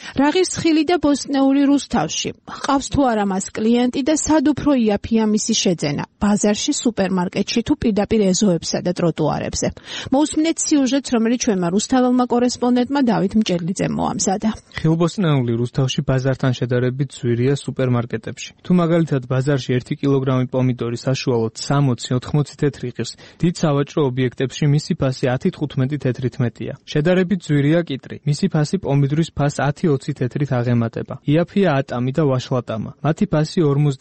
რა ღირს ხილი და ბოსტნეული რუსთავში? ყავს თუ არა მას კლიენტი და სად უფრო იაფია მისი შეძენა? ბაზარში, სუპერმარკეტში თუ პირდაპირ ეზოებსა და ტროტუარებზე? მოусმინეთ სიუჟეტს, რომელიც ჩვენმა რუსთაველმა კორესპონდენტმა დავით მჭედლიძემ მოამზადა. ხილბოსტნეული რუსთავში ბაზართან შედარებით ძვირია სუპერმარკეტებში. თუ მაგალითად ბაზარში 1 კილოგრამი პომიდორი საშუალოდ 60-80 თეთრი ღირს, დიდ სავაჭრო ობიექტებში მისი ფასი 10-15 თეთრით მეტია. შედარებით ძვირია კიტრი. მისი ფასი პომიდორის ფას 10-20 თეთრით აღემატება. იაფია ატამი და ვაშლატამა. მათი ფასი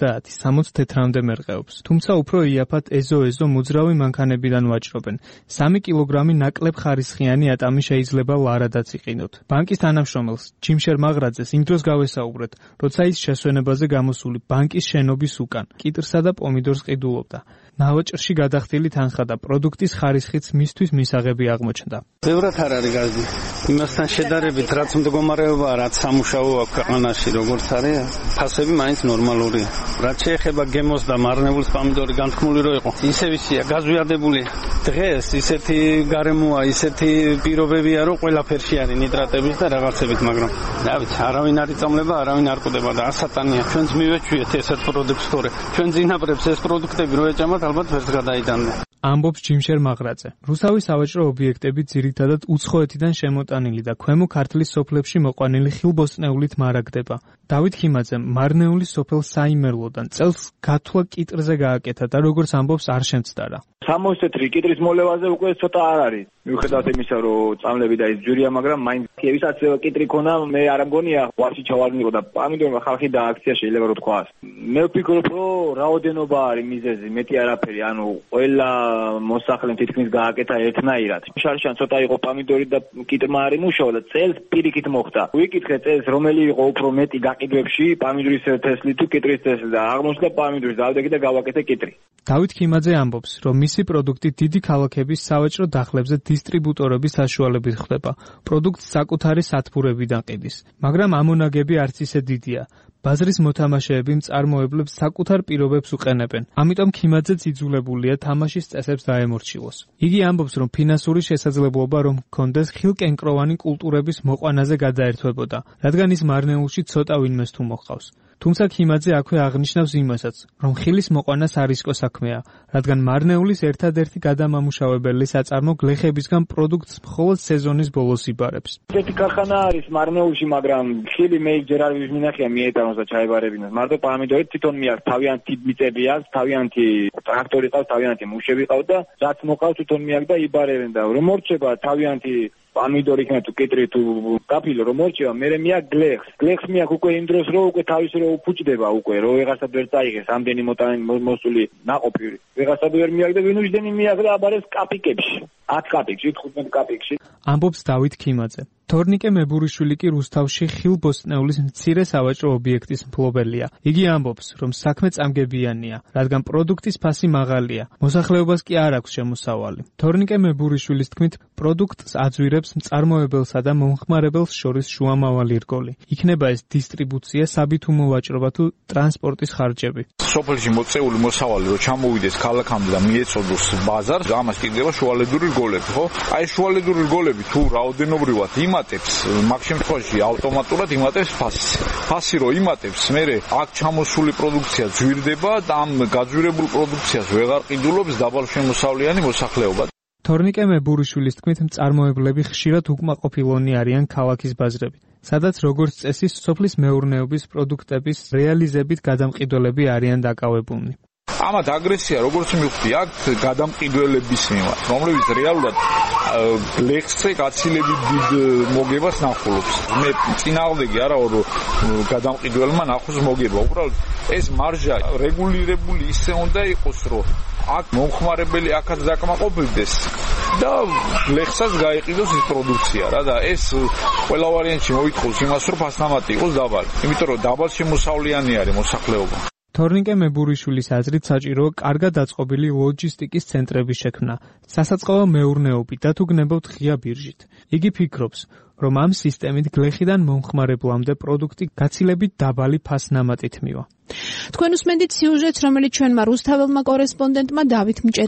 50-60 თეთრამდე მერყეობს. თუმცა უფრო იაფად ეზო მოძრავი მანქანებიდან ვაჭრობენ. 3 კილოგრამი ნაკლებ ხარისხიანი ატამი შეიძლება ლარადაც იყინოთ. ბანკის თანამშრომელს ჯიმშერ მაღრაძეს იმ დროს გავესაუბრეთ, როცა ის შესვენებაზე გამოსული ბანკის შენობის უკან კიტრსა და პომიდორს ყიდულობდა. ნავაჭრში გადახდილი თანხა და პროდუქტის ხარისხიც მისთვის მისაღები აღმოჩნდა. ბევრად არ არის გაზი. იმასთან შედარებით, რაც მდგომარეობაა, რაც სამუშაო აქვს ქვეყანაში, როგორც არის, ფასები მაინც ნორმალურია. რაც შეეხება გემოს და მარნეულის პომიდორი განთქმული რო იყო, ისევ ისია, გაზვიადებული. დღეს ისეთი გარემოა, ისეთი პირობებია, რომ ყველაფერში არის ნიტრატების და რაღაცებით, მაგრამ რა ვიცი, არავინ არ იწამლება, არავინ არ კვდება და ასატანია. ჩვენც მივეჩვიეთ ესეთ პროდუქტს, თორე ჩვენ ძინაბრებს ეს პროდუქტები რო ეჭამათ, ალბათ ვერც გადაიტანდა. ამბობს ჯიმშერ მაღრაძე. რუსავის სავაჭრო ობიექტები ძირითადად უცხოეთიდან შემოტანილი და ქვემო ქართლის სოფლებში მოყვანილი ხილბოსტნეულით მარაგდება. დავით ხიმაძემ მარნეულის სოფელ საიმერლოდან წელს გათვლა კიტრზე გააკეთა და როგორც ამბობს არ შემცდარა. 60 თეთრი კიტრის მოლევაზე უკვე ცოტა არ არის. მიუხედავად იმისა, რომ წამლები და ის ძვირია, მაგრამ მაინც ვისაც კიტრი ქონა, მე არ მგონია ვარში ჩავარდნიყო და პომიდორმა ხალხი და აქცია შეიძლება რომ თქვას. მე ვფიქრობ, რომ რაოდენობა არის მიზეზი, მეტი არაფერი, ანუ ყველა მოსახლემ თითქმის გააკეთა ერთნაირად. შარშან ცოტა იყო პომიდორი და კიტრმა არ იმუშავა და წელს პირიქით მოხდა. ვიკითხე წელს რომელი იყო უფრო მეტი გაყიდვებში, პომიდორის თესლი თუ კიტრის თესლი და აღმოჩნდა პომიდორის დავდეგი და გავაკეთე კიტრი. დავით ხიმაძე ამბობს, რომ მისი პროდუქტი დიდი ქალაქების სავაჭრო დახლებზე დისტრიბუტორების საშუალებით ხდება. პროდუქტს საკუთარი სათბურებიდან ყიდის, მაგრამ ამონაგები არც ისე დიდია. ბაზრის მოთამაშეები მწარმოებლებს საკუთარ პირობებს უყენებენ. ამიტომ ხიმაძეც იძულებულია თამაშის წესებს დაემორჩილოს. იგი ამბობს, რომ ფინანსური შესაძლებლობა რომ ჰქონდეს ხილკენკროვანი კულტურების მოყვანაზე გადაერთვებოდა, რადგან ის მარნეულში ცოტა ვინმეს თუ მოჰყავს. თუმცა ხიმაძე აქვე აღნიშნავს იმასაც, რომ ხილის მოყვანა სარისკო საქმეა, რადგან მარნეულის ერთადერთი გადამამუშავებელი საწარმო გლეხებისგან პროდუქტს მხოლოდ სეზონის ბოლოს იბარებს. ერთი ქარხანა არის მარნეულში, მაგრამ ხილი მე ჯერ არ მინახია მიეტანოს და ჩაებარებინოს. მარტო პომიდორი თვითონ მიაქვს, თავიანთი მიწები აქვს, თავიანთი ტრაქტორი ყავს, თავიანთი მუშები ყავს და რაც მოყავს თვითონ მიაქვს და იბარებენ და რომ მორჩება თავიანთი პომიდორი იქნება თუ კიტრი თუ კაფილო რომ მორჩება, მე მიაქვს გლეხს მიაქვს უკვე იმ დროს რომ უკვე თავის რო უფუჭდება უკვე რომ ვეღასად ვერ წაიღეს ამდენი მოსული ნაყოფი ვეღასად ვერ მიაქვს და ვინუშდენი მიაქვს და აბარეს კაპიკებში 10 კაპიკში 15 კაპიკში. ამბობს დავით ხიმაძე. თორნიკე მებურიშვილი კი რუსთავში ხილბოსტნეულის მცირე სავაჭრო ობიექტის მფლობელია. იგი ამბობს, რომ საქმე წამგებიანია, რადგან პროდუქტის ფასი მაღალია. მოსახლეობას კი არ აქვს შემოსავალი. თორნიკე მებურიშვილის თქმით, პროდუქტს აძვირებს მწარმოებელსა და მომხმარებელს შორის შუამავალი რგოლი. იქნება ეს დისტრიბუცია, საბითუმო ვაჭრობა თუ ტრანსპორტის ხარჯები. სოფელში მოწეული მოსავალი რომ ჩამოვიდეს ქალაქამდე და მიეწოდოს ბაზარს, ამას კიდევა შუალედური რგოლები, ხო? აი შუალედური რგოლები თუ რაოდენობრივად იმატებს, მაგ შემთხვევაში ავტომატურად იმატებს ფასს. ფასი რო იმატებს, მერე აქ ჩამოსული პროდუქცია ძვირდება და ამ გაძვირებულ პროდუქციას ვეღარ ყიდულობს დაბალშემოსავლიანი მოსახლეობა. თორნიკე მებურიშვილის თქმით, მწარმოებლები ხშირად უკმაყოფილონი არიან ქალაქის ბაზრებით, სადაც როგორც წესი სოფლის მეურნეობის პროდუქტების რეალიზებით გადამყიდველები არიან დაკავებულნი. ამათ აგრესია როგორც მივხვდი აქ გადამყიდველების მიმართ, რომლებიც რეალურად ლექსზე გაცილებით დიდ მოგებას ნახულობს. მე წინააღმდეგი არა ვარ რომ გადამყიდველმა ნახოს მოგება, უბრალოდ ეს მარჟა რეგულირებული ისე უნდა იყოს, რომ აქ მომხმარებელი აქაც დაკმაყოფილდეს და ლექსსაც გაიყიდოს ის პროდუქცია რა და ეს ყველა ვარიანტში მოითხოვს იმას, რომ ფასნამატი იყოს დაბალი. იმიტომ რომ დაბალშემოსავლიანი არის მოსახლეობა. თორნიკე მებურიშვილის აზრით საჭიროა კარგად დაწყობილი ლოჯისტიკის ცენტრების შექმნა, სასაწყობო მეურნეობი და თუ გნებავთ ღია ბირჟით. იგი ფიქრობს, რომ ამ სისტემით გლეხიდან მომხმარებლამდე პროდუქტი გაცილებით დაბალი ფასნამატით მივა. თქვენ უსმენთ სიუჟეტს, რომელიც ჩვენმა რუსთაველმა კორესპონდენტმა დავით მჭედლიძემ